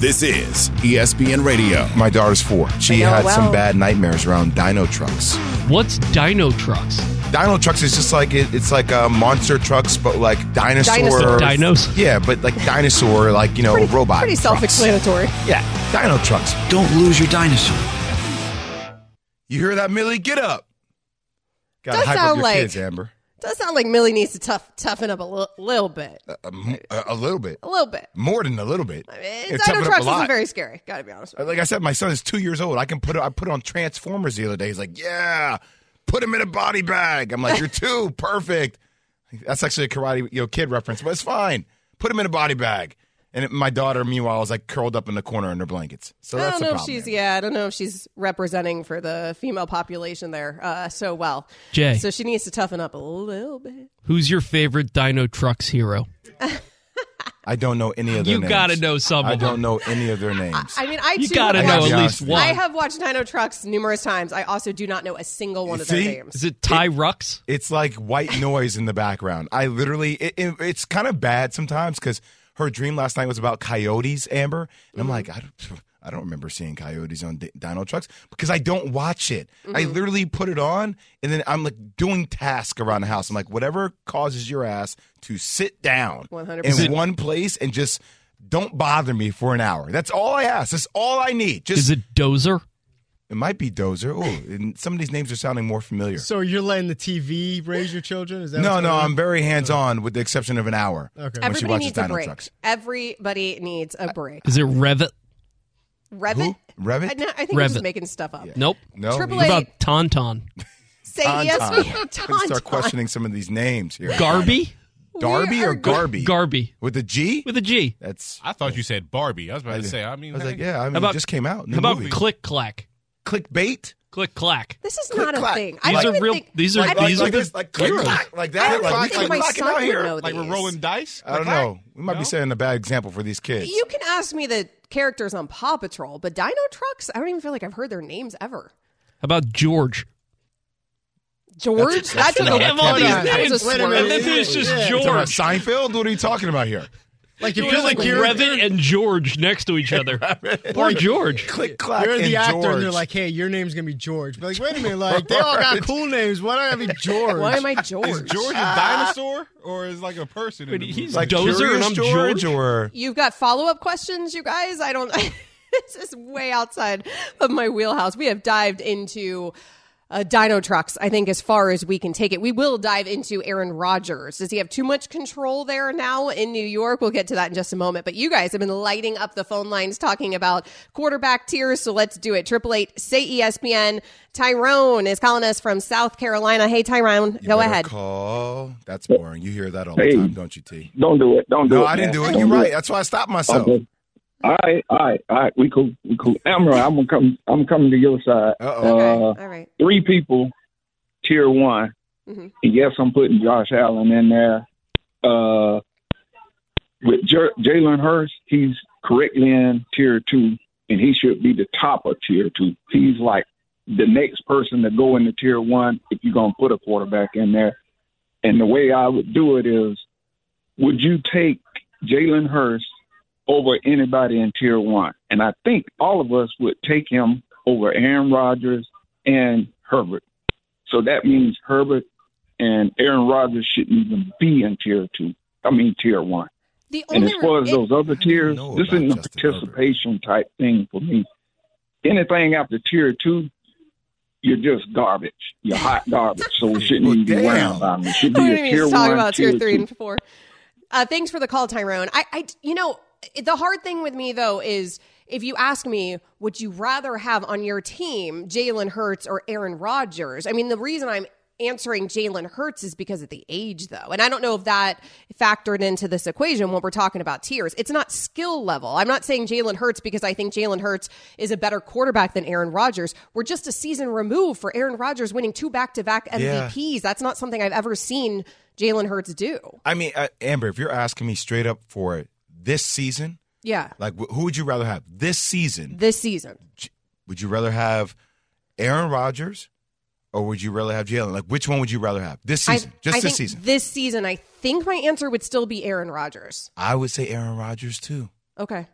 This is ESPN Radio. My daughter's 4. She had some bad nightmares around dino trucks. What's dino trucks? Dino trucks is just like it's like monster trucks, but like dinosaur. Dinos? Yeah, but like dinosaur, like, you know, robot. Pretty trucks. self-explanatory. Yeah, dino trucks. Don't lose your dinosaur. You hear that, Millie? Get up. Got to Does hype up sound your like- kids, Amber. Does sound like Millie needs to toughen up a little bit. A little bit. A little bit. More than a little bit. I Yeah, mean, toughen dino up a trucks lot. isn't very scary. Got to be honest with you. Like I said, my son is 2 years old. I put it on Transformers the other day. He's like, yeah, put him in a body bag. I'm like, you're 2, perfect. That's actually a Karate Kid reference, but it's fine. Put him in a body bag. And my daughter, meanwhile, was like curled up in the corner in her blankets. So I that's don't the know if problem. she's I don't know if she's representing for the female population there so well. Jay. So she needs to toughen up a little bit. Who's your favorite dino trucks hero? I don't know any of their names. You got to know some I of them. don't know any of their names. I mean, I You too got to have know watched- at least one. I have watched Dino Trucks numerous times. I also do not know a single one of their See? names. Is it Ty Rux? It's like white noise in the background. I literally, it's kind of bad sometimes because her dream last night was about coyotes, Amber. And I'm like, I don't remember seeing coyotes on dino trucks because I don't watch it. I literally put it on and then I'm like doing tasks around the house. I'm like, whatever causes your ass to sit down 100%. in one place and just don't bother me for an hour. That's all I ask. That's all I need. Just Is it Dozer? It might be Dozer. Oh, and some of these names are sounding more familiar. So you're letting the TV raise your children? Is that No, what's no, going on? I'm very hands-on with the exception of an hour. Okay. When she Everybody watches needs a Dino break. Trucks. Everybody needs a break. Is it Revit? Revit? Revit? I think you're just Revit. making stuff up. Nope. No. Triple What A- about Tauntaun? Say Tauntaun. yes. I'm gonna start questioning some of these names here. Garby? Darby We or are Garby? Garby. With a G? With a G. That's. I thought you said Barbie. I was about to say. I mean, was like, hey. yeah. I mean, about- it just came out. New How about movie. Click Clack? Clickbait? Click Clack. This is Click, not a clack. thing. These I don't are even real. think, These are I don't these think are this, like click, heroes. clack, like I that. don't Like, think we my clocking son out would here. know Like we're these. rolling dice. I don't know. We might be setting a bad example for these kids. You can ask me the characters on Paw Patrol, but Dino Trucks, I don't even feel like I've heard their names ever. How about George? George? That's no, a that Have all can't be these that. names. That was a Wait a swerve. minute. And then there's just Yeah. Talking about George. Seinfeld? What are you talking about here? Like if You're you're like the Revit and George next to each other. Poor George. Click, clack, you're and the actor, George. and they're like, "Hey, your name's gonna be George." But like, wait a minute, like they all got cool names. Why do I have to be George? Why am I George? Is George a dinosaur or is like a person? in Wait, the he's movie? like Dozer Curious and I'm George, George? or You've got follow-up questions, you guys? I don't... This is way outside of my wheelhouse. We have dived into Dino Trucks, I think, as far as we can take it. We will dive into Aaron Rodgers. Does he have too much control there now in New York? We'll get to that in just a moment. But you guys have been lighting up the phone lines talking about quarterback tiers, so let's do it. 888 say ESPN. Tyrone is calling us from South Carolina. Hey, Tyrone, You go better ahead. Call. That's boring. You hear that all the Hey. time, don't you, T? Don't do it. Don't do it. No, I didn't do it. man. You're Don't right. it. That's why I stopped myself. Okay. All right. We cool. Amber, I'm coming to your side. Uh-oh. Okay, all right. 3 people, tier 1. Mhm. And yes, I'm putting Josh Allen in there. With Jalen Hurts, he's correctly in tier 2, and he should be the top of tier 2. He's like the next person to go into tier 1 if you're going to put a quarterback in there. And the way I would do it is, would you take Jalen Hurts over anybody in tier 1? And I think all of us would take him over Aaron Rodgers and Herbert. So that means Herbert and Aaron Rodgers shouldn't even be in tier 1. The And only as far as those other tiers, know this about isn't a Justin participation type thing for me. Anything after tier 2, you're just garbage. You're hot garbage. So we shouldn't Well, even be worrying damn. about it. It should We be don't a even tier need to talk 1, about tier 3 2. and 4. Thanks for the call, Tyrone. The hard thing with me, though, is if you ask me, would you rather have on your team Jalen Hurts or Aaron Rodgers? I mean, the reason I'm answering Jalen Hurts is because of the age, though. And I don't know if that factored into this equation when we're talking about tiers. It's not skill level. I'm not saying Jalen Hurts because I think Jalen Hurts is a better quarterback than Aaron Rodgers. We're just a season removed for Aaron Rodgers winning 2 back-to-back MVPs. That's not something I've ever seen Jalen Hurts do. I mean, Amber, if you're asking me straight up for this season, Yeah. like who would you rather have this season? This season. Would you rather have Aaron Rodgers or would you rather have Jalen? Like, which one would you rather have this season? I This think season. This season, I think my answer would still be Aaron Rodgers. I would say Aaron Rodgers too. Okay.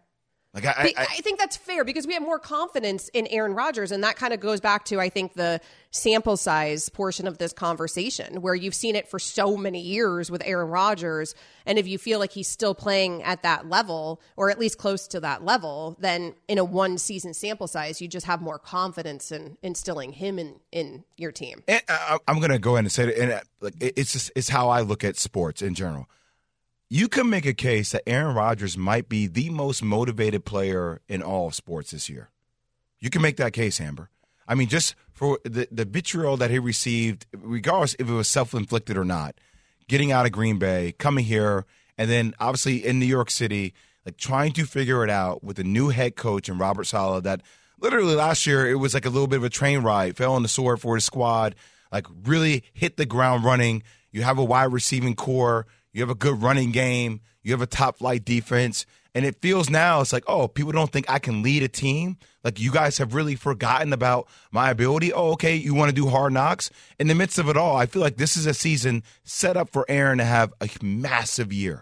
Like I think that's fair because we have more confidence in Aaron Rodgers, and that kind of goes back to, I think, the sample size portion of this conversation, where you've seen it for so many years with Aaron Rodgers, and if you feel like he's still playing at that level, or at least close to that level, then in a one-season sample size, you just have more confidence in instilling him in your team. And I'm going to go ahead and say it, and it's how I look at sports in general. You can make a case that Aaron Rodgers might be the most motivated player in all of sports this year. You can make that case, Amber. I mean, just for the vitriol that he received, regardless if it was self-inflicted or not, getting out of Green Bay, coming here, and then obviously in New York City, like trying to figure it out with a new head coach and Robert Saleh that literally last year it was like a little bit of a train ride, fell on the sword for his squad, like really hit the ground running. You have a wide receiving core. You have a good running game. You have a top-flight defense. And it feels now, it's like, oh, people don't think I can lead a team. Like, you guys have really forgotten about my ability. Oh, okay, you want to do hard knocks? In the midst of it all, I feel like this is a season set up for Aaron to have a massive year.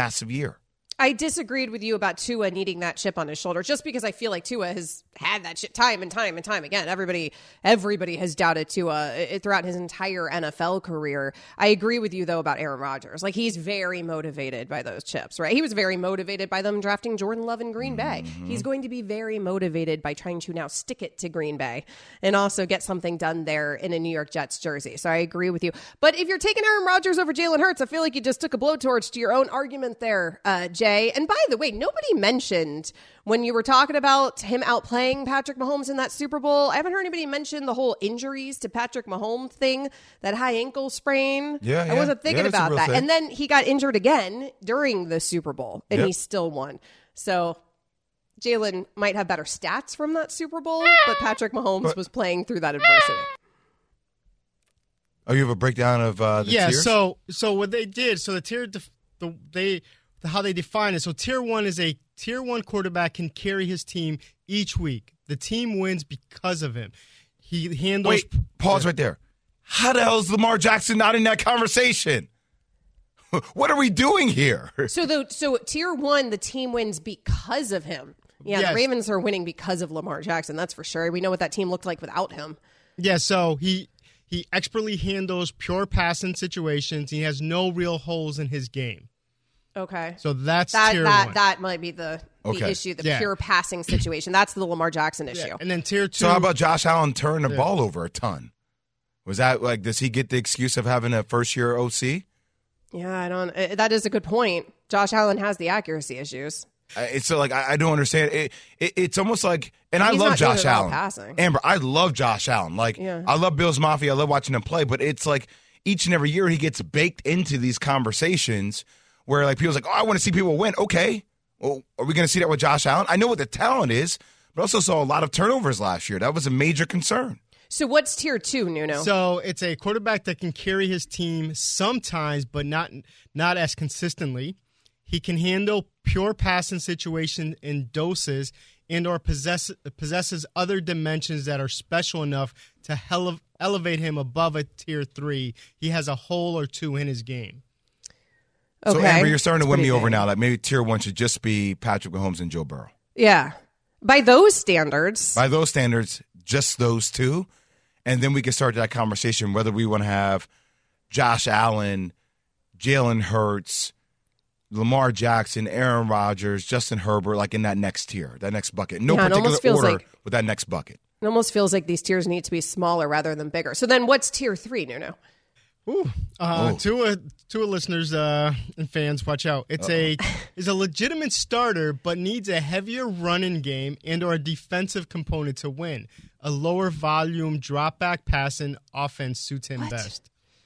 I disagreed with you about Tua needing that chip on his shoulder, just because I feel like Tua has had that chip time and time and time again. Everybody has doubted Tua throughout his entire NFL career. I agree with you, though, about Aaron Rodgers. Like, he's very motivated by those chips, right? He was very motivated by them drafting Jordan Love in Green Bay. He's going to be very motivated by trying to now stick it to Green Bay and also get something done there in a New York Jets jersey. So I agree with you. But if you're taking Aaron Rodgers over Jalen Hurts, I feel like you just took a blowtorch to your own argument there, Jay. And by the way, nobody mentioned when you were talking about him outplaying Patrick Mahomes in that Super Bowl, I haven't heard anybody mention the whole injuries to Patrick Mahomes thing, that high ankle sprain. I wasn't thinking about that. And then he got injured again during the Super Bowl, and he still won. So Jalen might have better stats from that Super Bowl, but Patrick Mahomes was playing through that adversity. Oh, you have a breakdown of the tiers? So what they did, so the tier, how they define it. So tier 1 is a tier 1 quarterback can carry his team each week. The team wins because of him. He handles. Wait, pause right there. How the hell is Lamar Jackson not in that conversation? What are we doing here? So tier 1, the team wins because of him. Yeah, yes. The Ravens are winning because of Lamar Jackson. That's for sure. We know what that team looked like without him. Yeah. So he expertly handles pure passing situations. He has no real holes in his game. Okay. So that's tier 1. That might be the issue, the pure passing situation. That's the Lamar Jackson issue. Yeah. And then tier 2. So how about Josh Allen turning the ball over a ton? Was that like, does he get the excuse of having a first-year OC? Yeah, that is a good point. Josh Allen has the accuracy issues. It's so like, I don't understand. It's almost like, and I love Josh Allen. Amber, I love Josh Allen. Like, I love Bills Mafia. I love watching him play. But it's like each and every year he gets baked into these conversations where like people's like, oh, I want to see people win. Okay. Well, are we going to see that with Josh Allen? I know what the talent is, but also saw a lot of turnovers last year. That was a major concern. So what's tier 2, Nuno? So it's a quarterback that can carry his team sometimes, but not as consistently. He can handle pure passing situations in doses and or possesses other dimensions that are special enough to elevate him above a tier 3. He has a hole or two in his game. Okay. So, Amber, you're starting to win me over now. Like maybe tier 1 should just be Patrick Mahomes and Joe Burrow. Yeah. By those standards, just those two. And then we can start that conversation whether we want to have Josh Allen, Jalen Hurts, Lamar Jackson, Aaron Rodgers, Justin Herbert, like in that next tier, that next bucket. No particular order with that next bucket. It almost feels like these tiers need to be smaller rather than bigger. So then what's tier 3, Nuno? Tua listeners and fans, watch out. It's a legitimate starter, but needs a heavier running game and or a defensive component to win. A lower volume drop back passing offense suits him best.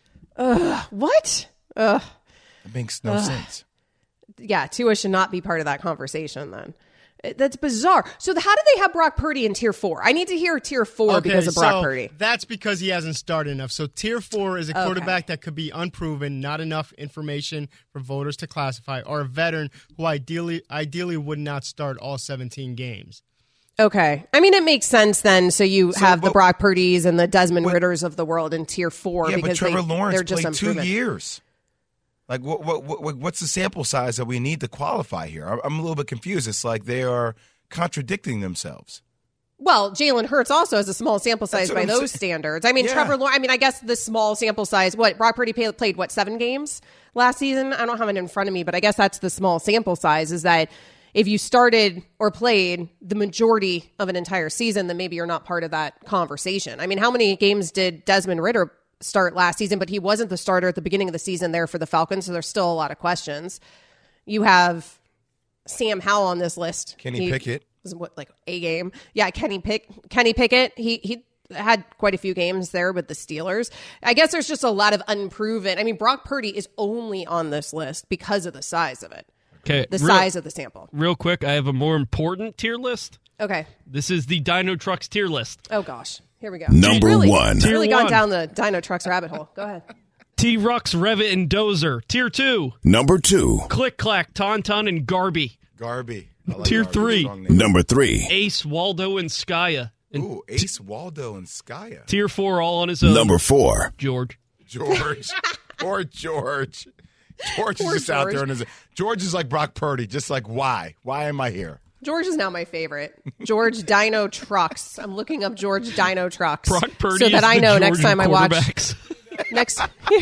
What? That makes no sense. Yeah, Tua should not be part of that conversation then. That's bizarre. So how do they have Brock Purdy in tier 4? I need to hear tier 4 because of Brock Purdy. That's because he hasn't started enough. So tier 4 is a quarterback that could be unproven, not enough information for voters to classify, or a veteran who ideally would not start all 17 games. Okay. I mean, it makes sense then. So you have the Brock Purdys and the Desmond Ritters of the world in tier 4 because but Trevor Lawrence they're just played unproven. 2 years. Like, what's the sample size that we need to qualify here? I'm a little bit confused. It's like they are contradicting themselves. Well, Jalen Hurts also has a small sample size by those saying. standards. I mean, Yeah. Trevor Lawrence, I guess the small sample size, Brock Purdy played, 7 games last season? I don't have it in front of me, but I guess that's the small sample size, is that if you started or played the majority of an entire season, then maybe you're not part of that conversation. I mean, how many games did Desmond Ridder start last season? But he wasn't the starter at the beginning of the season there for the Falcons, so there's still a lot of questions. You have Sam Howell on this list. Kenny Pickett. Like a game. Yeah, Kenny Pickett. He had quite a few games there with the Steelers. I guess there's just a lot of unproven. I mean, Brock Purdy is only on this list because of the size of it. Okay, The size of the sample. Real quick, I have a more important tier list. Okay. This is the Dino Trucks tier list. Oh, gosh. Here we go. Number Really- one. Tier Really one. gone down the Dino Trucks rabbit hole. Go ahead. T-Rux, Revit, and Dozer. Tier 2. Number 2. Click Clack, Tauntaun, and Garby. Garby. I like Tier Garby. 3. Strong name. Number 3. Ace, Waldo, and Skaya. And Ooh, Ace, Waldo, and Skaya. Tier 4 all on his own. Number 4. George. George. Poor George. George is just out there. George is like Brock Purdy. Just like, why? Why am I here? George is now my favorite. George Dino Trucks. I'm looking up George Dino Trucks. Brock Purdy so that is I the know next Georgia time I watch. quarterbacks. Next.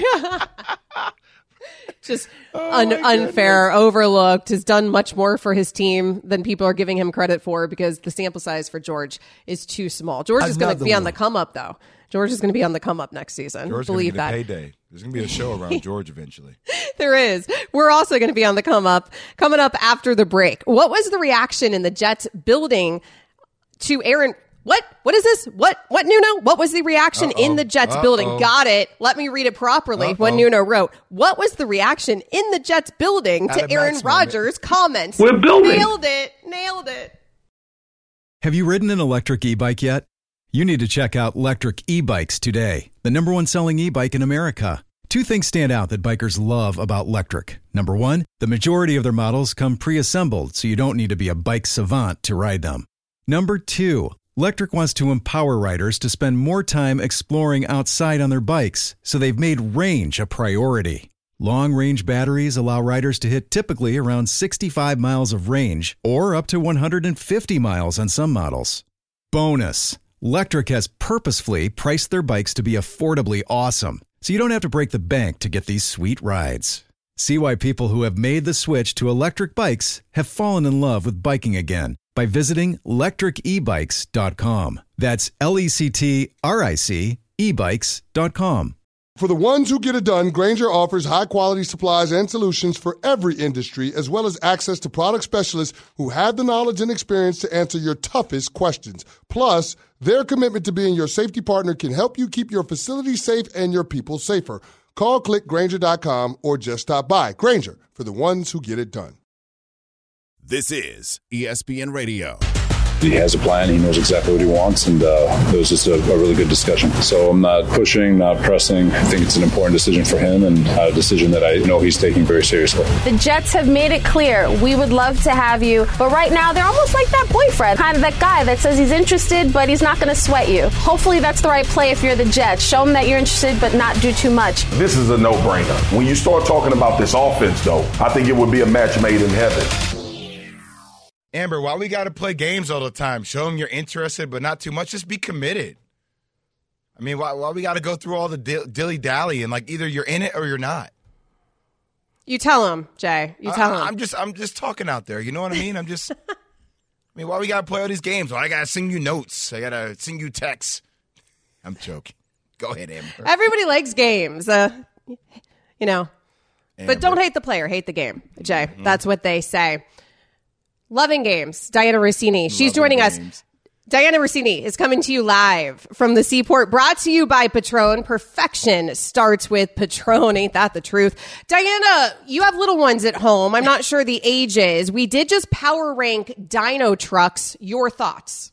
Just unfair, overlooked, has done much more for his team than people are giving him credit for because the sample size for George is too small. George is going to be on the come up, though. George is going to be on the come up next season. George Believe is going that. to get a payday. There's going to be a show around George eventually. There is. We're also going to be on the come up, coming up after the break. What was the reaction in the Jets building to Aaron? What is this? What Nuno? What was the reaction in the Jets building? Got it. Let me read it properly. What Nuno wrote. What was the reaction in the Jets building to Aaron Rodgers' comments? We're building. Nailed it. Have you ridden an electric e-bike yet? You need to check out Electric E-Bikes today, the #1 selling e-bike in America. 2 things stand out that bikers love about Electric. Number 1, the majority of their models come pre-assembled, so you don't need to be a bike savant to ride them. Number 2, Electric wants to empower riders to spend more time exploring outside on their bikes, so they've made range a priority. Long-range batteries allow riders to hit typically around 65 miles of range, or up to 150 miles on some models. Bonus! Electric has purposefully priced their bikes to be affordably awesome, so you don't have to break the bank to get these sweet rides. See why people who have made the switch to electric bikes have fallen in love with biking again by visiting electricebikes.com. That's LECTRIC ebikes.com. For the ones who get it done, Grainger offers high-quality supplies and solutions for every industry, as well as access to product specialists who have the knowledge and experience to answer your toughest questions. Plus, their commitment to being your safety partner can help you keep your facility safe and your people safer. Call clickgrainger.com or just stop by. Grainger, for the ones who get it done. This is ESPN Radio. He has a plan. He knows exactly what he wants, and it was just a really good discussion. So I'm not pushing, not pressing. I think it's an important decision for him and a decision that I know he's taking very seriously. The Jets have made it clear, we would love to have you, but right now they're almost like that boyfriend, kind of that guy that says he's interested, but he's not going to sweat you. Hopefully that's the right play if you're the Jets. Show him that you're interested, but not do too much. This is a no-brainer. When you start talking about this offense, though, I think it would be a match made in heaven. Amber, why we got to play games all the time? Show them you're interested, but not too much. Just be committed. I mean, why we got to go through all the dilly-dally and, like, either you're in it or you're not? You tell him, Jay. You tell him. I'm just talking out there. You know what I mean? I mean, why we got to play all these games? Why I got to sing you notes? I got to sing you texts. I'm joking. Go ahead, Amber. Everybody likes games, you know. Amber. But don't hate the player, hate the game, Jay. Mm-hmm. That's what they say. Loving games, Diana Rossini. She's joining us. Diana Rossini is coming to you live from the Seaport, brought to you by Patron. Perfection starts with Patron. Ain't that the truth? Diana, you have little ones at home. I'm not sure the ages. We did just power rank Dino Trucks. Your thoughts?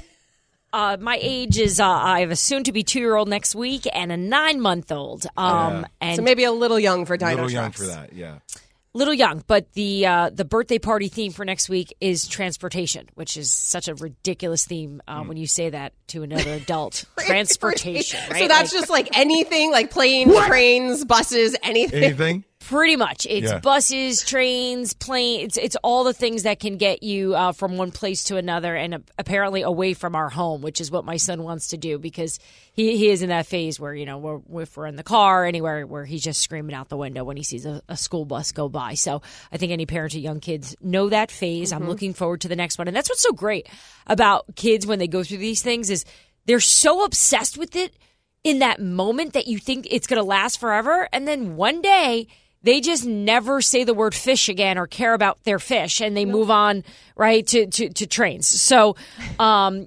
My age is, I have a soon-to-be 2-year-old next week and a 9-month-old. And so maybe a little young for Dino Trucks. Trucks. Young for that, yeah. Little young, but the birthday party theme for next week is transportation, which is such a ridiculous theme when you say that to another adult. Transportation, right? So that's just like anything, like planes, trains, buses, anything. Anything? Pretty much. It's Yeah. buses, trains, planes. It's all the things that can get you from one place to another and apparently away from our home, which is what my son wants to do because he is in that phase where, if we're in the car, anywhere where he's just screaming out the window when he sees a school bus go by. So I think any parents of young kids know that phase. I'm looking forward to the next one. And that's what's so great about kids when they go through these things is they're so obsessed with it in that moment that you think it's going to last forever. And then one day they just never say the word fish again or care about their fish, and they move on right to trains. So, I'm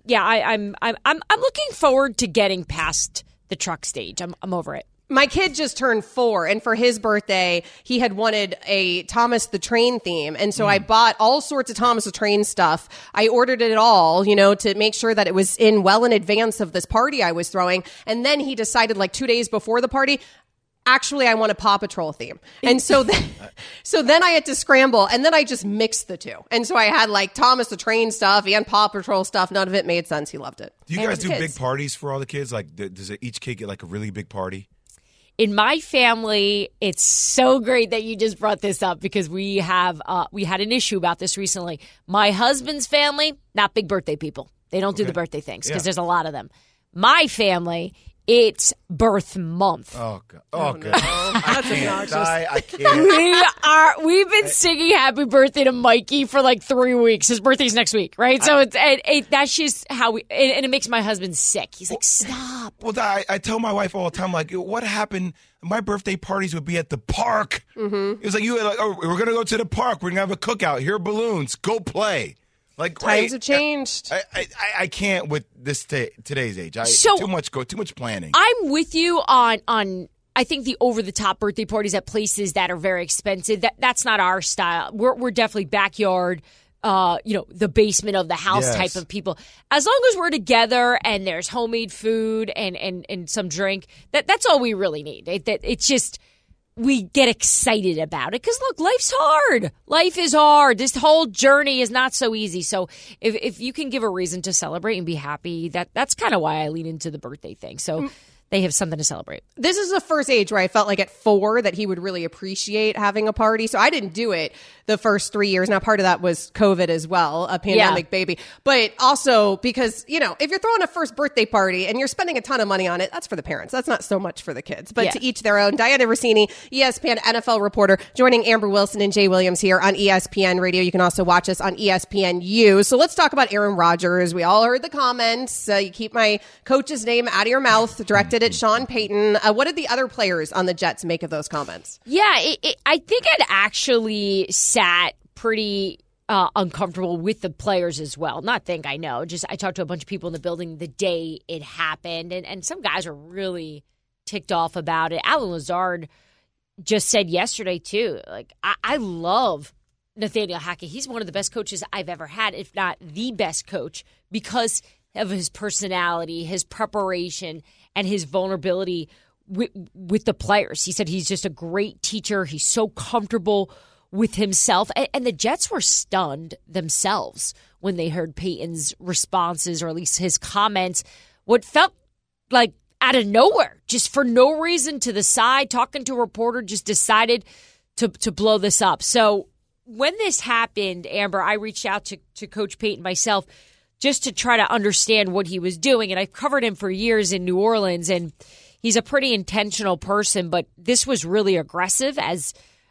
looking forward to getting past the truck stage. I'm over it. My kid just turned 4, and for his birthday, he had wanted a Thomas the Train theme. And so I bought all sorts of Thomas the Train stuff. I ordered it all, to make sure that it was in well in advance of this party I was throwing. And then he decided 2 days before the party, actually, I want a Paw Patrol theme. And so then I had to scramble, and then I just mixed the two. And so I had Thomas the Train stuff and Paw Patrol stuff. None of it made sense. He loved it. Do you guys do big parties for all the kids? Does each kid get a really big party? In my family, it's so great that you just brought this up because we had an issue about this recently. My husband's family, not big birthday people. They don't do the birthday things because there's a lot of them. My family, it's birth month. Oh, God. Oh, God. No. That's obnoxious. I can't. We've been singing happy birthday to Mikey for 3 weeks. His birthday's next week, right? So that's just how we, and it makes my husband sick. He's like, stop. Well, I tell my wife all the time, what happened? My birthday parties would be at the park. Mm-hmm. It was we're going to go to the park. We're going to have a cookout. Here are balloons. Go play. Times have changed. I can't with this today's age. Too much planning. I'm with you on I think the over the top birthday parties at places that are very expensive. That's not our style. We're definitely backyard, the basement of the house type of people. As long as we're together and there's homemade food and some drink, that's all we really need. It's just we get excited about it because, look, life's hard. Life is hard. This whole journey is not so easy. So if you can give a reason to celebrate and be happy, that's kind of why I lean into the birthday thing. So they have something to celebrate. This is the first age where I felt at 4 that he would really appreciate having a party. So I didn't do it the first 3 years. Now, part of that was COVID as well, a pandemic baby. But also because, if you're throwing a first birthday party and you're spending a ton of money on it, that's for the parents. That's not so much for the kids. But to each their own. Diana Rossini, ESPN NFL reporter, joining Amber Wilson and Jay Williams here on ESPN Radio. You can also watch us on ESPNU. So let's talk about Aaron Rodgers. We all heard the comments. You keep my coach's name out of your mouth, directed at Sean Payton. What did the other players on the Jets make of those comments? Yeah, I think I'd actually sat pretty uncomfortable with the players as well. Not think I know. Just I talked to a bunch of people in the building the day it happened, and some guys were really ticked off about it. Alan Lazard just said yesterday, too, I love Nathaniel Hackett. He's one of the best coaches I've ever had, if not the best coach, because of his personality, his preparation, and his vulnerability with the players. He said he's just a great teacher. He's so comfortable with himself. And the Jets were stunned themselves when they heard Peyton's responses, or at least his comments, what felt like out of nowhere, just for no reason, to the side, talking to a reporter, just decided to blow this up. So when this happened, Amber, I reached out to Coach Payton myself just to try to understand what he was doing. And I've covered him for years in New Orleans, and he's a pretty intentional person, but this was really aggressive, as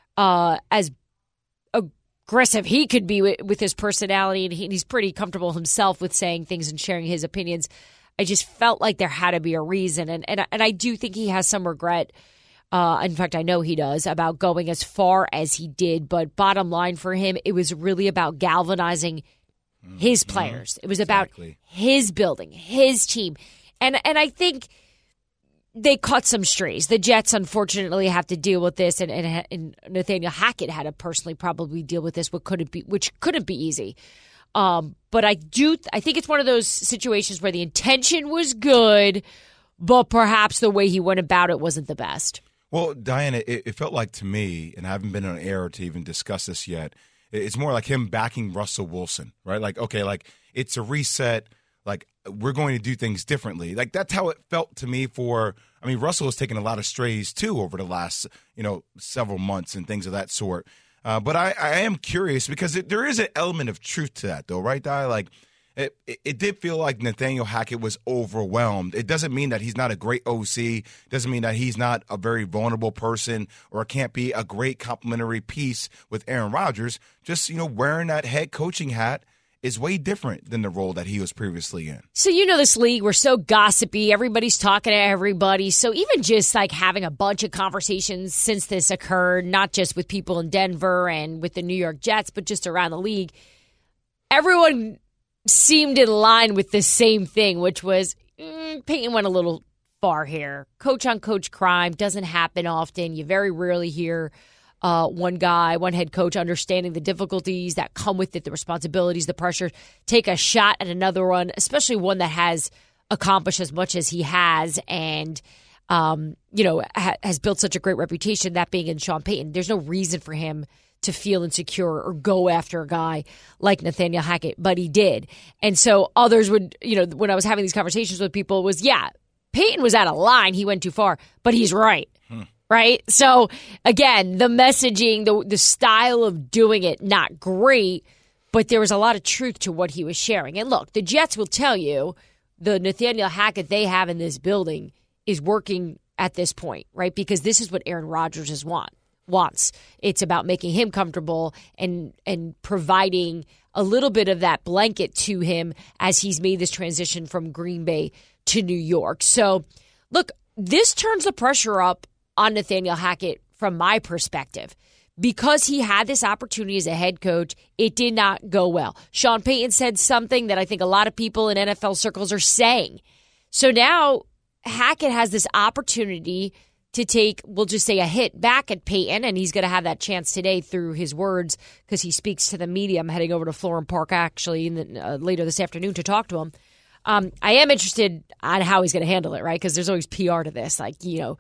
aggressive he could be with his personality, and he's pretty comfortable himself with saying things and sharing his opinions. I just felt like there had to be a reason, and I do think he has some regret. In fact, I know he does, about going as far as he did. But bottom line for him, it was really about galvanizing his players. It was about his building, his team. And I think they caught some strays. The Jets, unfortunately, have to deal with this, and Nathaniel Hackett had to personally probably deal with this, which couldn't be easy. But I think it's one of those situations where the intention was good, but perhaps the way he went about it wasn't the best. Well, Diana, it felt like to me, and I haven't been on air to even discuss this yet, it's more like him backing Russell Wilson, right? Like, okay, like it's a reset. Like, we're going to do things differently. Like, that's how it felt to me Russell has taken a lot of strays, too, over the last, several months and things of that sort. But I am curious because there is an element of truth to that, though, right, Di? Like, it did feel like Nathaniel Hackett was overwhelmed. It doesn't mean that he's not a great OC. It doesn't mean that he's not a very vulnerable person or can't be a great complementary piece with Aaron Rodgers. Just, wearing that head coaching hat is way different than the role that he was previously in. So this league, we're so gossipy. Everybody's talking to everybody. So even just like having a bunch of conversations since this occurred, not just with people in Denver and with the New York Jets, but just around the league, everyone seemed in line with the same thing, which was Peyton went a little far here. Coach-on-coach crime doesn't happen often. You very rarely hear one head coach understanding the difficulties that come with it, the responsibilities, the pressure, take a shot at another one, especially one that has accomplished as much as he has and, has built such a great reputation, that being in Sean Payton. There's no reason for him to feel insecure or go after a guy like Nathaniel Hackett, but he did. And so others would, when I was having these conversations with people, was, Peyton was out of line. He went too far, but he's right. Right? So, again, the messaging, the style of doing it, not great, but there was a lot of truth to what he was sharing. And look, the Jets will tell you the Nathaniel Hackett they have in this building is working at this point, right? Because this is what Aaron Rodgers wants. It's about making him comfortable and providing a little bit of that blanket to him as he's made this transition from Green Bay to New York. So, look, this turns the pressure up on Nathaniel Hackett from my perspective. Because he had this opportunity as a head coach, it did not go well. Sean Payton said something that I think a lot of people in NFL circles are saying. So now Hackett has this opportunity to take, we'll just say, a hit back at Payton, and he's going to have that chance today through his words because he speaks to the media. I'm heading over to Florham Park, actually, later this afternoon to talk to him. I am interested on how he's going to handle it, right? Because there's always PR to this. Like,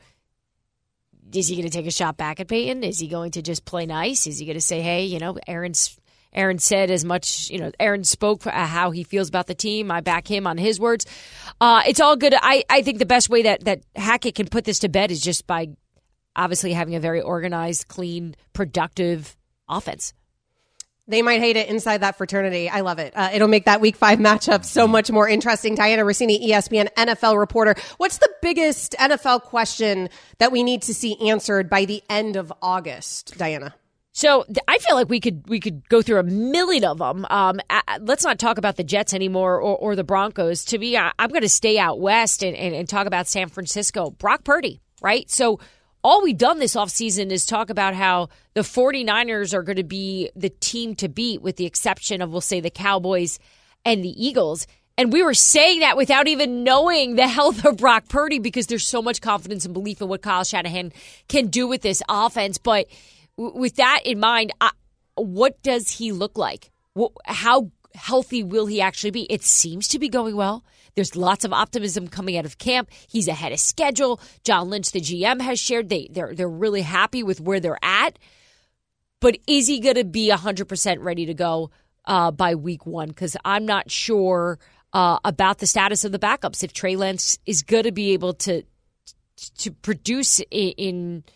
is he going to take a shot back at Payton? Is he going to just play nice? Is he going to say, hey, Aaron said as much, Aaron spoke how he feels about the team. I back him on his words. It's all good. I think the best way that Hackett can put this to bed is just by obviously having a very organized, clean, productive offense. They might hate it inside that fraternity. I love it. It'll make that Week 5 matchup so much more interesting. Diana Rossini, ESPN NFL reporter. What's the biggest NFL question that we need to see answered by the end of August, Diana? So I feel like we could go through a million of them. Let's not talk about the Jets anymore or the Broncos. To me, I'm going to stay out west and talk about San Francisco. Brock Purdy, right? So all we've done this offseason is talk about how the 49ers are going to be the team to beat with the exception of, we'll say, the Cowboys and the Eagles. And we were saying that without even knowing the health of Brock Purdy because there's so much confidence and belief in what Kyle Shanahan can do with this offense. But with that in mind, what does he look like? How healthy will he actually be? It seems to be going well. There's lots of optimism coming out of camp. He's ahead of schedule. John Lynch, the GM, has shared they're really happy with where they're at. But is he going to be 100% ready to go by week 1? Because I'm not sure about the status of the backups. If Trey Lance is going to be able to produce at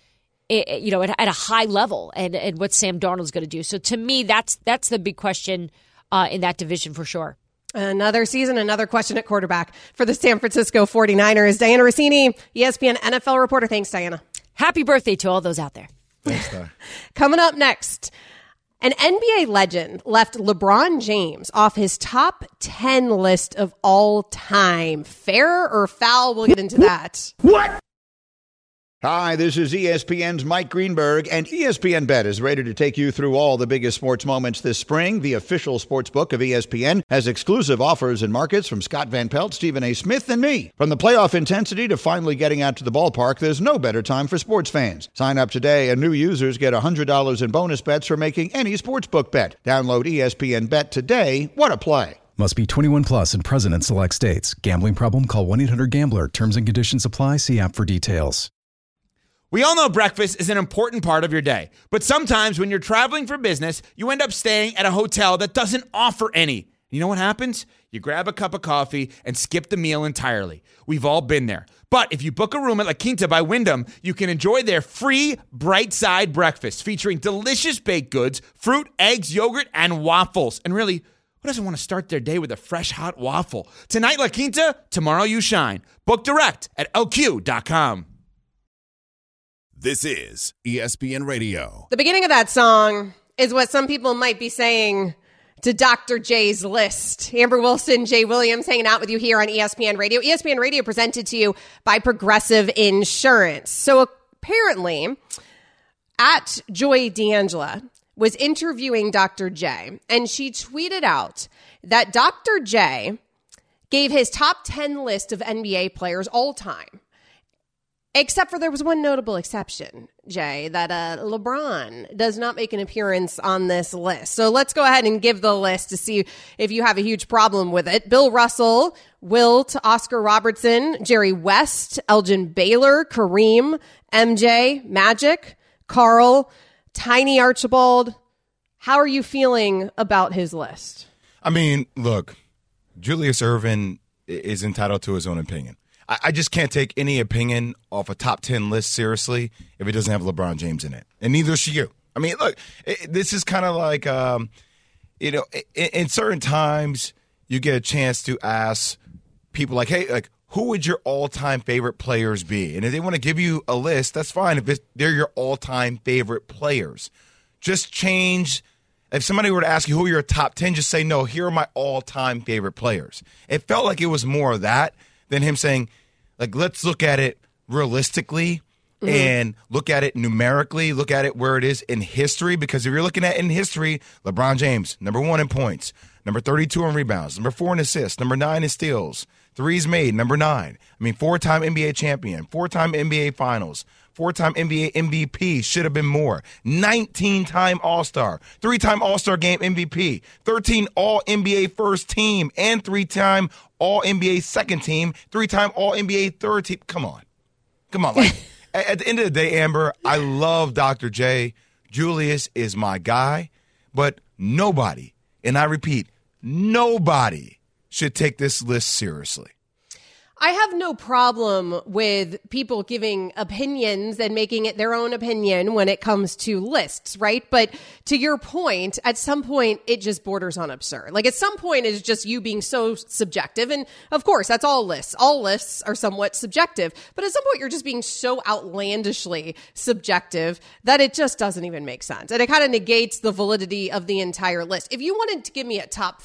a high level, and what Sam Darnold's going to do. So to me, that's the big question in that division for sure. Another season, another question at quarterback for the San Francisco 49ers. Diana Rossini, ESPN NFL reporter. Thanks, Diana. Happy birthday to all those out there. Thanks, Di. Coming up next, an NBA legend left LeBron James off his top 10 list of all time. Fair or foul? We'll get into that. What? Hi, this is ESPN's Mike Greenberg, and ESPN Bet is ready to take you through all the biggest sports moments this spring. The official sports book of ESPN has exclusive offers and markets from Scott Van Pelt, Stephen A. Smith, and me. From the playoff intensity to finally getting out to the ballpark, there's no better time for sports fans. Sign up today, and new users get $100 in bonus bets for making any sportsbook bet. Download ESPN Bet today. What a play. Must be 21 plus and present in select states. Gambling problem? Call 1-800-GAMBLER. Terms and conditions apply. See app for details. We all know breakfast is an important part of your day, but sometimes when you're traveling for business, you end up staying at a hotel that doesn't offer any. You know what happens? You grab a cup of coffee and skip the meal entirely. We've all been there. But if you book a room at La Quinta by Wyndham, you can enjoy their free Bright Side breakfast featuring delicious baked goods, fruit, eggs, yogurt, and waffles. And really, who doesn't want to start their day with a fresh, hot waffle? Tonight, La Quinta, tomorrow you shine. Book direct at lq.com. This is ESPN Radio. The beginning of that song is what some people might be saying to Dr. J's list. Amber Wilson, Jay Williams hanging out with you here on ESPN Radio. ESPN Radio presented to you by Progressive Insurance. So apparently, at Joy D'Angela was interviewing Dr. J, and she tweeted out that Dr. J gave his top 10 list of NBA players all time. Except for there was one notable exception, Jay, that LeBron does not make an appearance on this list. So let's go ahead and give the list to see if you have a huge problem with it. Bill Russell, Wilt, Oscar Robertson, Jerry West, Elgin Baylor, Kareem, MJ, Magic, Carl, Tiny Archibald. How are you feeling about his list? I mean, look, Julius Erving is entitled to his own opinion. I just can't take any opinion off a top 10 list seriously if it doesn't have LeBron James in it. And neither should you. I mean, look, this is kind of like, in certain times you get a chance to ask people like, hey, like, who would your all-time favorite players be? And if they want to give you a list, that's fine if they're your all-time favorite players. Just change. If somebody were to ask you who are your top 10, just say, no, here are my all-time favorite players. It felt like it was more of that than him saying, like, let's look at it realistically and look at it numerically, look at it where it is in history. Because if you're looking at it in history, LeBron James, number 1 in points, number 32 in rebounds, number 4 in assists, number 9 in steals, threes made, number 9. I mean, 4-time NBA champion, 4-time NBA finals, 4-time NBA MVP, should have been more. 19-time All-Star, 3-time All-Star Game MVP, 13 All-NBA first team, and 3-time All-NBA second team, 3-time All-NBA third team. Come on. Like, at the end of the day, Amber, I love Dr. J. Julius is my guy, but nobody, and I repeat, nobody should take this list seriously. I have no problem with people giving opinions and making it their own opinion when it comes to lists, right? But to your point, at some point, it just borders on absurd. Like, at some point, it's just you being so subjective. And of course, that's all lists. All lists are somewhat subjective. But at some point, you're just being so outlandishly subjective that it just doesn't even make sense. And it kind of negates the validity of the entire list. If you wanted to give me a top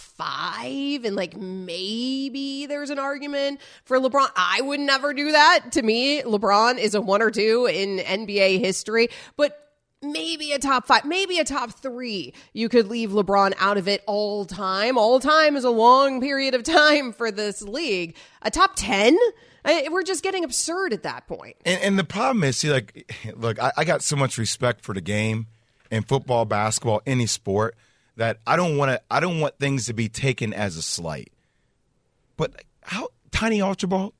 5 and like maybe there's an argument for LeBron, I would never do that. To me, LeBron is a 1 or 2 in NBA history, but maybe a top 5, maybe a top 3. You could leave LeBron out of it all time. All time is a long period of time for this league. A top 10? We're just getting absurd at that point. And the problem is, see, like, look, I got so much respect for the game in football, basketball, any sport, that I don't want things to be taken as a slight. But how Tiny Archibald,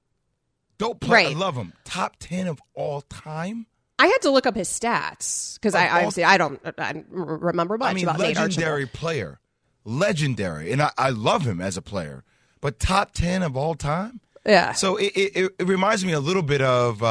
don't play. Right. I love him. Top 10 of all time. I had to look up his stats because I don't remember much about Nate Archibald. Legendary player, legendary, and I love him as a player. But top 10 of all time. Yeah. So it reminds me a little bit of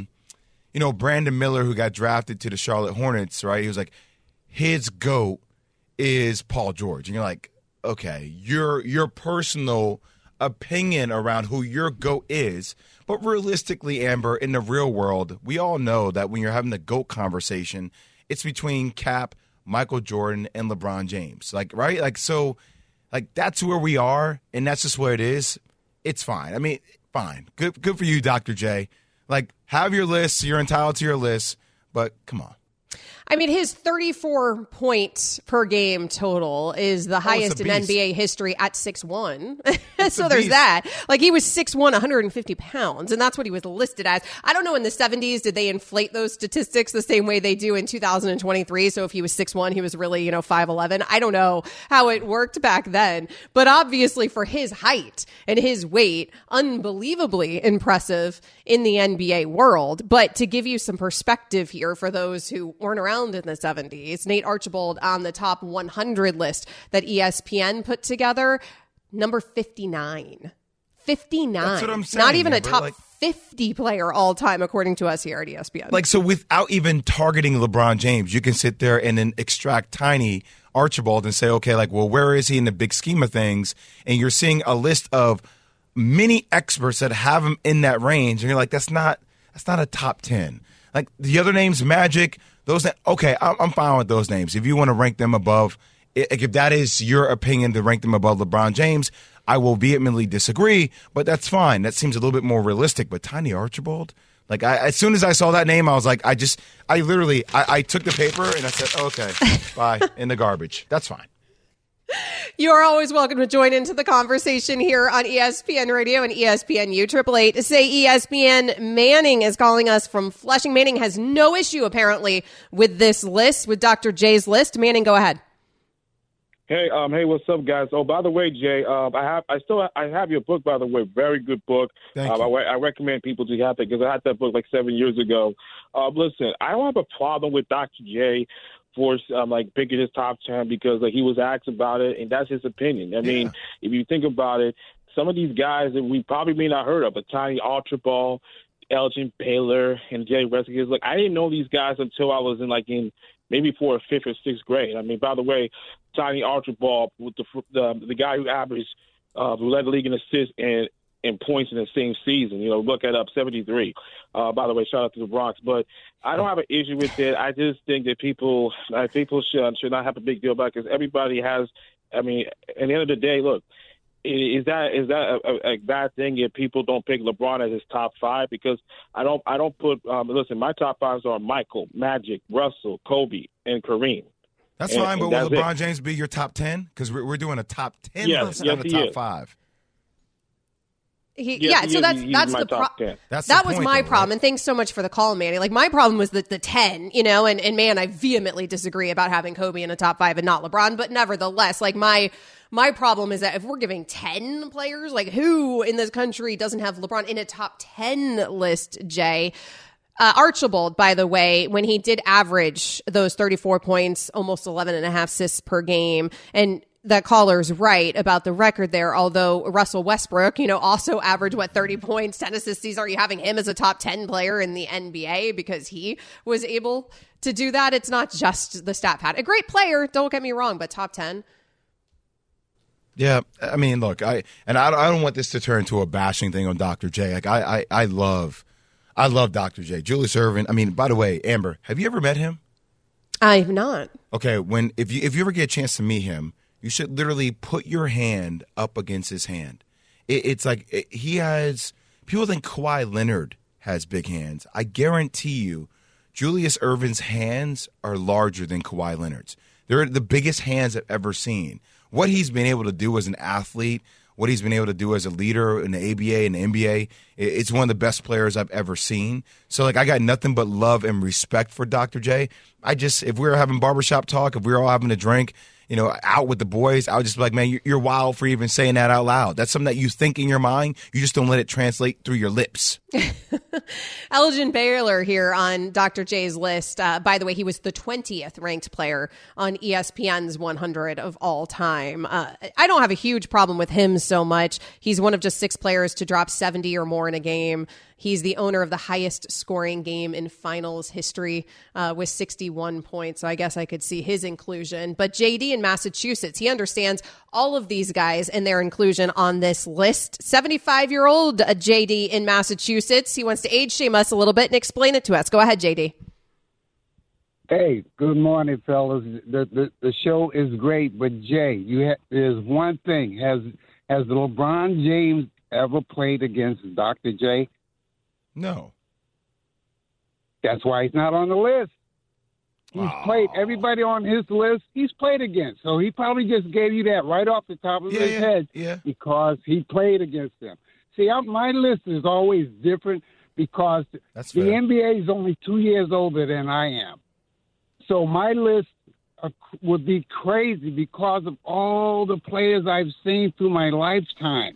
Brandon Miller, who got drafted to the Charlotte Hornets. Right. He was like, his GOAT is Paul George, and you're like, okay, your personal opinion around who your GOAT is. But realistically, Amber, in the real world, we all know that when you're having the GOAT conversation, it's between Cap, Michael Jordan, and LeBron James. Like, right? Like, so, like, that's where we are, and that's just where it is. It's fine. I mean, fine. Good for you, Dr. J. Like, have your list. You're entitled to your list, but come on. I mean, his 34 points per game total is the highest in NBA history at 6'1". So there's that. Like, he was 6'1", 150 pounds, and that's what he was listed as. I don't know, in the 70s, did they inflate those statistics the same way they do in 2023? So if he was 6'1", he was really, 5'11". I don't know how it worked back then. But obviously, for his height and his weight, unbelievably impressive in the NBA world. But to give you some perspective here for those who weren't around in the 70s, Nate Archibald on the top 100 list that ESPN put together, number 59. 59. That's what I'm saying. Not even a Amber, top 50 player all time, according to us here at ESPN. Like, so without even targeting LeBron James, you can sit there and then extract Tiny Archibald and say, okay, like, well, where is he in the big scheme of things? And you're seeing a list of many experts that have him in that range, and you're like, that's not a top 10. Like, the other names, Magic, those, okay, I'm fine with those names. If you want to rank them above, if that is your opinion to rank them above LeBron James, I will vehemently disagree, but that's fine. That seems a little bit more realistic. But Tiny Archibald, like, as soon as I saw that name, I was like, I literally took the paper and I said, okay, bye, in the garbage. That's fine. You are always welcome to join into the conversation here on ESPN Radio and ESPNU. 888 say ESPN. Manning is calling us from Flushing. Manning has no issue, apparently, with this list, with Dr. J's list. Manning, go ahead. Hey, what's up, guys? Oh, by the way, Jay, I have your book, by the way, very good book. Thank you. I recommend people to have it because I had that book like 7 years ago. Listen, I don't have a problem with Dr. J for picking his top 10 because he was asked about it, and that's his opinion. I mean, if you think about it, some of these guys that we probably may not heard of, but Tiny Archibald, Elgin Baylor, and Jay Reskies, I didn't know these guys until I was in maybe 4th or 5th or 6th grade. I mean, by the way, Tiny Archibald, with the guy who averaged, who led the league in assists and points in the same season. Look it up, 73. By the way, shout out to the Bronx. But I don't have an issue with it. I just think that people should not have a big deal about it because everybody has. I mean, at the end of the day, look, is that a bad thing if people don't pick LeBron as his top 5? Because I don't put. Listen, my top 5s are Michael, Magic, Russell, Kobe, and Kareem. That's fine, but will LeBron James be your top 10? Because we're doing a top 10 list, not a top 5. So that's the problem. That was my problem. And thanks so much for the call, Manny. My problem was the 10, and man, I vehemently disagree about having Kobe in a top 5 and not LeBron. But nevertheless, my problem is that if we're giving 10 players, who in this country doesn't have LeBron in a top 10 list, Jay? Archibald, by the way, when he did average those 34 points, almost 11 and a half assists per game, and that caller's right about the record there, although Russell Westbrook, also averaged, 30 points, 10 assists. Are you having him as a top 10 player in the NBA because he was able to do that? It's not just the stat pad. A great player, don't get me wrong, but top 10? Yeah, I mean, look, I don't want this to turn into a bashing thing on Dr. J. I love Dr. J. Julius Erving. I mean, by the way, Amber, have you ever met him? I have not. Okay, if you ever get a chance to meet him, you should literally put your hand up against his hand. It's like he has – people think Kawhi Leonard has big hands. I guarantee you Julius Erving's hands are larger than Kawhi Leonard's. They're the biggest hands I've ever seen. What he's been able to do as an athlete, what he's been able to do as a leader in the ABA and the NBA, it's one of the best players I've ever seen. So, I got nothing but love and respect for Dr. J. If we were having barbershop talk, if we were all having a drink, out with the boys, I would just be like, man, you're wild for even saying that out loud. That's something that you think in your mind. You just don't let it translate through your lips. Elgin Baylor here on Dr. J's list. By the way, he was the 20th ranked player on ESPN's 100 of all time. I don't have a huge problem with him so much. He's one of just 6 players to drop 70 or more in a game. He's the owner of the highest scoring game in finals history with 61 points. So I guess I could see his inclusion. But JD in Massachusetts, he understands all of these guys and their inclusion on this list. 75-year-old JD in Massachusetts. He wants to age shame us a little bit and explain it to us. Go ahead, JD. Hey, good morning, fellas. The show is great, but Jay, there's one thing. Has LeBron James ever played against Dr. J? No. That's why he's not on the list. He's played everybody on his list. He's played against. So he probably just gave you that right off the top of his head because he played against them. See, my list is always different because the NBA is only 2 years older than I am. So my list would be crazy because of all the players I've seen through my lifetime.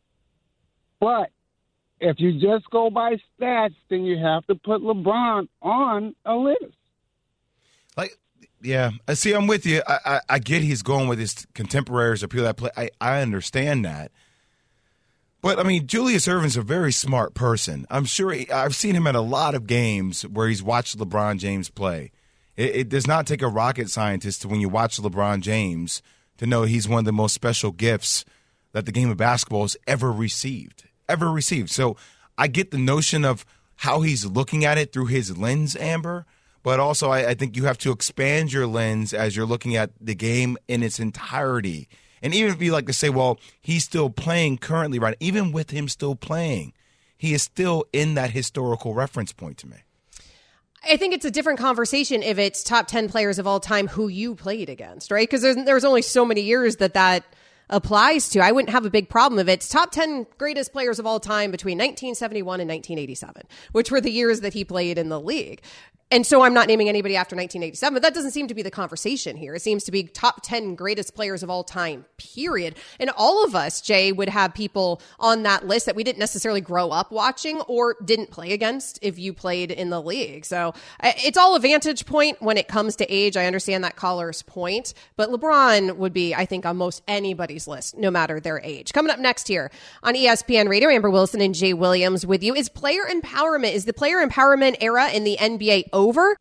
But if you just go by stats, then you have to put LeBron on a list. Yeah. See, I'm with you. I get he's going with his contemporaries or people that play. I understand that. But, I mean, Julius Erving's a very smart person. I'm sure I've seen him at a lot of games where he's watched LeBron James play. It does not take a rocket scientist when you watch LeBron James to know he's one of the most special gifts that the game of basketball has ever received. So I get the notion of how he's looking at it through his lens, Amber. But also I think you have to expand your lens as you're looking at the game in its entirety. And even if you like to say, well, he's still playing currently, right? Even with him still playing, he is still in that historical reference point to me. I think it's a different conversation if it's top 10 players of all time who you played against, right? Because there's only so many years that applies to. I wouldn't have a big problem if it's top 10 greatest players of all time between 1971 and 1987, which were the years that he played in the league. And so I'm not naming anybody after 1987, but that doesn't seem to be the conversation here. It seems to be top 10 greatest players of all time, period. And all of us, Jay, would have people on that list that we didn't necessarily grow up watching or didn't play against if you played in the league. So it's all a vantage point when it comes to age. I understand that caller's point, but LeBron would be, I think, on most anybody's list, no matter their age. Coming up next here on ESPN Radio, Amber Wilson and Jay Williams with you. Is the player empowerment era in the NBA over?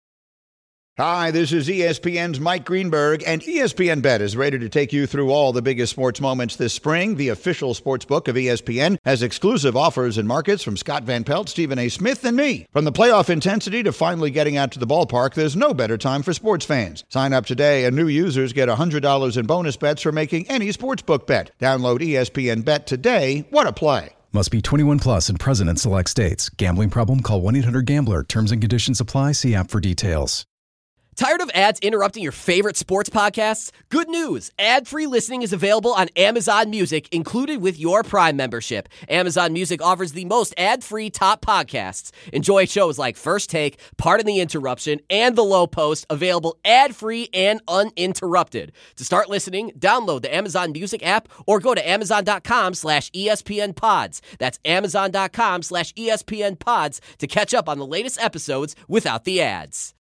Hi, this is ESPN's Mike Greenberg, and ESPN Bet is ready to take you through all the biggest sports moments this spring. The official sports book of ESPN has exclusive offers and markets from Scott Van Pelt, Stephen A. Smith, and me. From the playoff intensity to finally getting out to the ballpark, there's no better time for sports fans. Sign up today, and new users get $100 in bonus bets for making any sportsbook bet. Download ESPN Bet today. What a play. Must be 21 plus and present in select states. Gambling problem? Call 1-800-GAMBLER. Terms and conditions apply. See app for details. Tired of ads interrupting your favorite sports podcasts? Good news. Ad-free listening is available on Amazon Music, included with your Prime membership. Amazon Music offers the most ad-free top podcasts. Enjoy shows like First Take, Pardon the Interruption, and The Low Post, available ad-free and uninterrupted. To start listening, download the Amazon Music app or go to Amazon.com/ESPN Pods. That's Amazon.com/ESPN Pods to catch up on the latest episodes without the ads.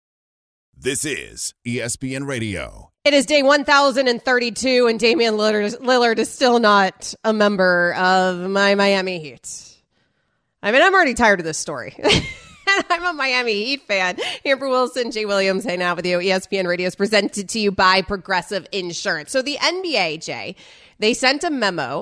This is ESPN Radio. It is day 1032, and Damian Lillard is still not a member of my Miami Heat. I mean, I'm already tired of this story. I'm a Miami Heat fan. Amber Wilson, Jay Williams, hanging out with you. ESPN Radio is presented to you by Progressive Insurance. So the NBA, Jay, they sent a memo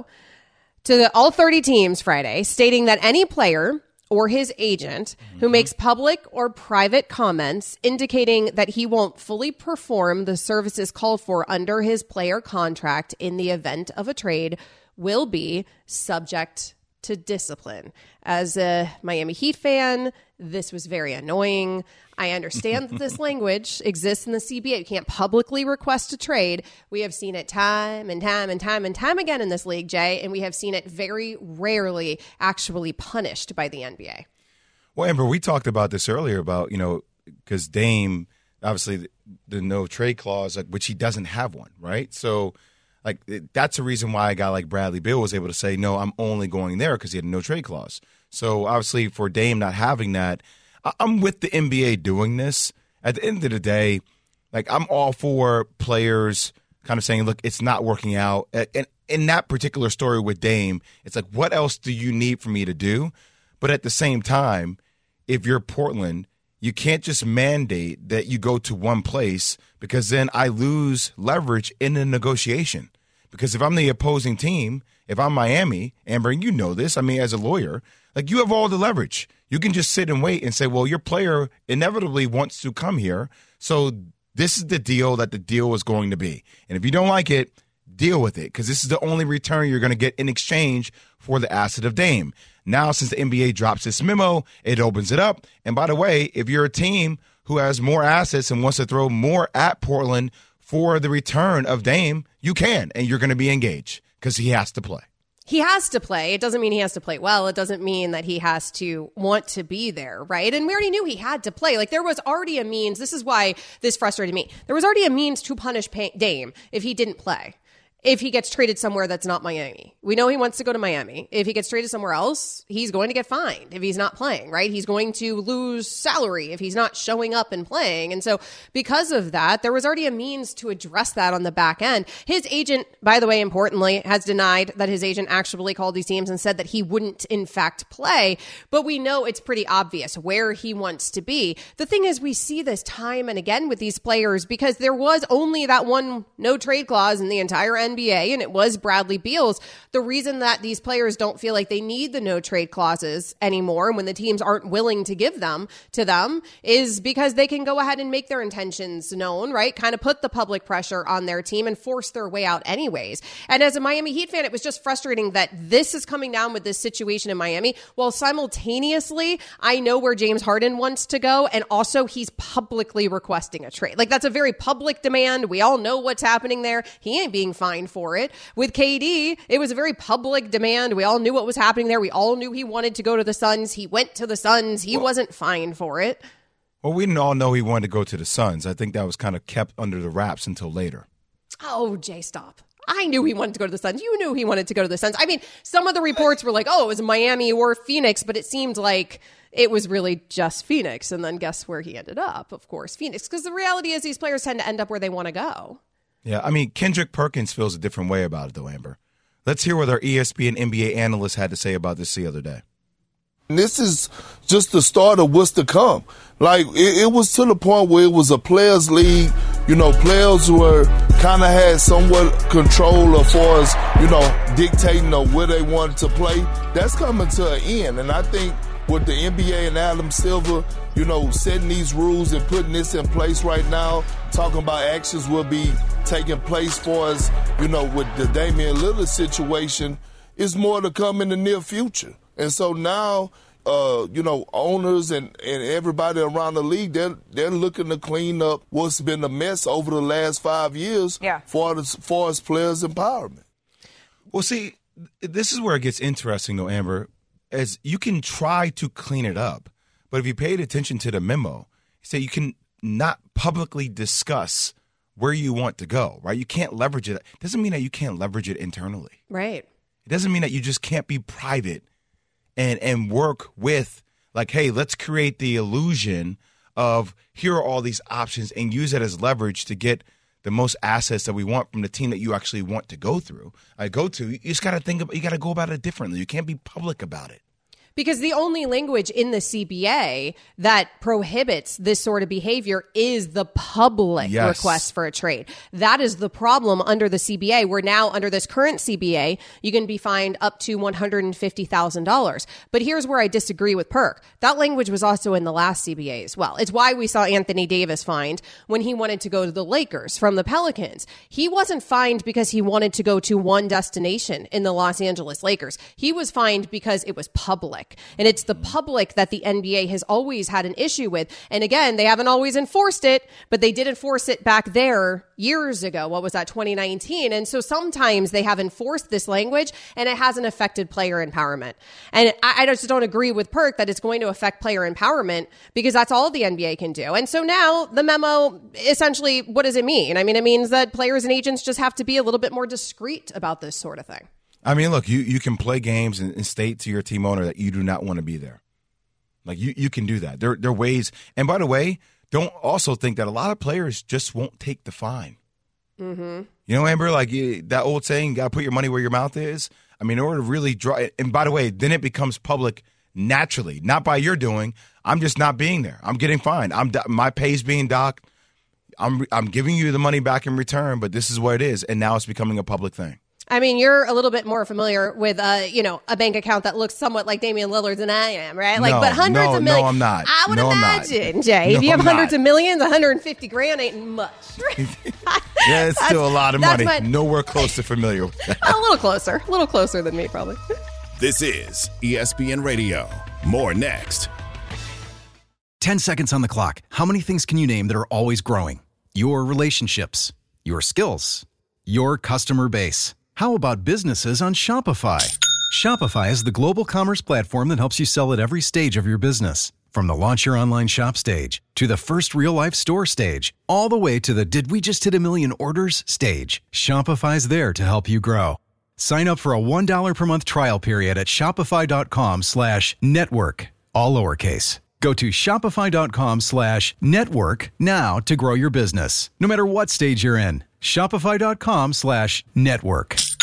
to all 30 teams Friday stating that any player or his agent who makes public or private comments indicating that he won't fully perform the services called for under his player contract in the event of a trade will be subject to discipline. As a Miami Heat fan, this was very annoying. I understand that this language exists in the CBA. You can't publicly request a trade. We have seen it time and time again in this league, Jay, and we have seen it very rarely actually punished by the NBA. Well, Amber, we talked about this earlier about, because Dame, obviously the no trade clause, which he doesn't have one, right? So, that's a reason why a guy like Bradley Beal was able to say, no, I'm only going there because he had a no trade clause. So, obviously, for Dame not having that, I'm with the NBA doing this. At the end of the day, I'm all for players kind of saying, look, it's not working out. And in that particular story with Dame, it's like, what else do you need for me to do? But at the same time, if you're Portland, you can't just mandate that you go to one place because then I lose leverage in the negotiation. Because if I'm the opposing team, if I'm Miami, Amber, and you know this, I mean, as a lawyer, you have all the leverage. You can just sit and wait and say, well, your player inevitably wants to come here, so this is the deal that the deal is going to be. And if you don't like it, deal with it, because this is the only return you're going to get in exchange for the asset of Dame. Now, since the NBA drops this memo, it opens it up. And by the way, if you're a team who has more assets and wants to throw more at Portland for the return of Dame, you can, and you're going to be engaged because he has to play. He has to play. It doesn't mean he has to play well. It doesn't mean that he has to want to be there, right? And we already knew he had to play. There was already a means. This is why this frustrated me. There was already a means to punish Dame if he didn't play, if he gets traded somewhere that's not Miami. We know he wants to go to Miami. If he gets traded somewhere else, he's going to get fined if he's not playing, right? He's going to lose salary if he's not showing up and playing. And so because of that, there was already a means to address that on the back end. His agent, by the way, importantly, has denied that his agent actually called these teams and said that he wouldn't in fact play. But we know it's pretty obvious where he wants to be. The thing is, we see this time and again with these players because there was only that one no trade clause in the entire NBA, and it was Bradley Beal's. The reason that these players don't feel like they need the no trade clauses anymore, and when the teams aren't willing to give them to them, is because they can go ahead and make their intentions known, right? Kind of put the public pressure on their team and force their way out anyways. And as a Miami Heat fan, it was just frustrating that this is coming down with this situation in Miami, while simultaneously, I know where James Harden wants to go, and also he's publicly requesting a trade. Like, that's a very public demand. We all know what's happening there. He ain't being fined for it. With KD, it was a very public demand. We all knew what was happening there. We all knew he wanted to go to the Suns. He went to the Suns. He wasn't fined for it. Well, we didn't all know he wanted to go to the Suns. I think that was kind of kept under the wraps until later. Oh, Jay, stop. I knew he wanted to go to the Suns. You knew he wanted to go to the Suns. I mean, some of the reports were like, oh, it was Miami or Phoenix, but it seemed like it was really just Phoenix. And then guess where he ended up? Of course, Phoenix. Because the reality is these players tend to end up where they want to go. Yeah, I mean, Kendrick Perkins feels a different way about it, though, Amber. Let's hear what our ESPN NBA analyst had to say about this the other day. This is just the start of what's to come. Like, it was to the point where it was a players' league. You know, players were kind of had somewhat control as far as, dictating on where they wanted to play. That's coming to an end. And I think with the NBA and Adam Silver, setting these rules and putting this in place right now, talking about actions will be taking place for us, with the Damian Lillard situation, is more to come in the near future. And so now, owners and everybody around the league, they're looking to clean up what's been a mess over the last 5 years for as players' empowerment. Well, see, this is where it gets interesting, though, Amber, as you can try to clean it up, but if you paid attention to the memo, say you can not publicly discuss where you want to go, right? You can't leverage it. It doesn't mean that you can't leverage it internally. Right. It doesn't mean that you just can't be private and work with, like, hey, let's create the illusion of here are all these options and use it as leverage to get the most assets that we want from the team that you actually want to go through. You just got to think about, you got to go about it differently. You can't be public about it. Because the only language in the CBA that prohibits this sort of behavior is the public request for a trade. That is the problem under the CBA. We're now under this current CBA, you can be fined up to $150,000. But here's where I disagree with Perk. That language was also in the last CBA as well. It's why we saw Anthony Davis fined when he wanted to go to the Lakers from the Pelicans. He wasn't fined because he wanted to go to one destination in the Los Angeles Lakers. He was fined because it was public. And it's the public that the NBA has always had an issue with. And again, they haven't always enforced it, but they did enforce it back there years ago. What was that, 2019? And so sometimes they have enforced this language and it hasn't affected player empowerment. And I just don't agree with Perk that it's going to affect player empowerment because that's all the NBA can do. And so now the memo, essentially, what does it mean? I mean, it means that players and agents just have to be a little bit more discreet about this sort of thing. I mean, look, you can play games and state to your team owner that you do not want to be there. Like, you can do that. There are ways. And by the way, don't also think that a lot of players just won't take the fine. Mm-hmm. Amber, like that old saying, you got to put your money where your mouth is. I mean, in order to really draw – and by the way, then it becomes public naturally, not by your doing. I'm just not being there. I'm getting fined. My pay's being docked. I'm giving you the money back in return, but this is what it is. And now it's becoming a public thing. I mean, you're a little bit more familiar with, a bank account that looks somewhat like Damian Lillard's than I am, right? Like, but hundreds of millions. No, I'm not. I would imagine, Jay. If you have hundreds of millions, 150 grand ain't much. Yeah, it's still a lot of money. Nowhere close to familiar with that. A little closer than me, probably. This is ESPN Radio. More next. 10 seconds on the clock. How many things can you name that are always growing? Your relationships, your skills, your customer base. How about businesses on Shopify? Shopify is the global commerce platform that helps you sell at every stage of your business. From the launch your online shop stage, to the first real-life store stage, all the way to the did we just hit 1 million orders stage. Shopify's there to help you grow. Sign up for a $1 per month trial period at shopify.com/network, all lowercase. Go to shopify.com/network now to grow your business, no matter what stage you're in. Shopify.com/network.